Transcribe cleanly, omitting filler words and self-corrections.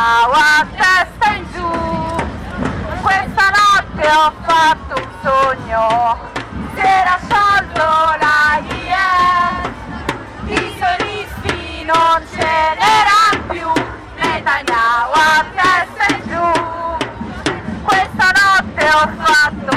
Netanyahu a testa in giù. Questa notte ho fatto un sogno, si era sciolto la IE, i sionisti non ce n'erano più, Netanyahu a testa in giù. Questa notte ho fatto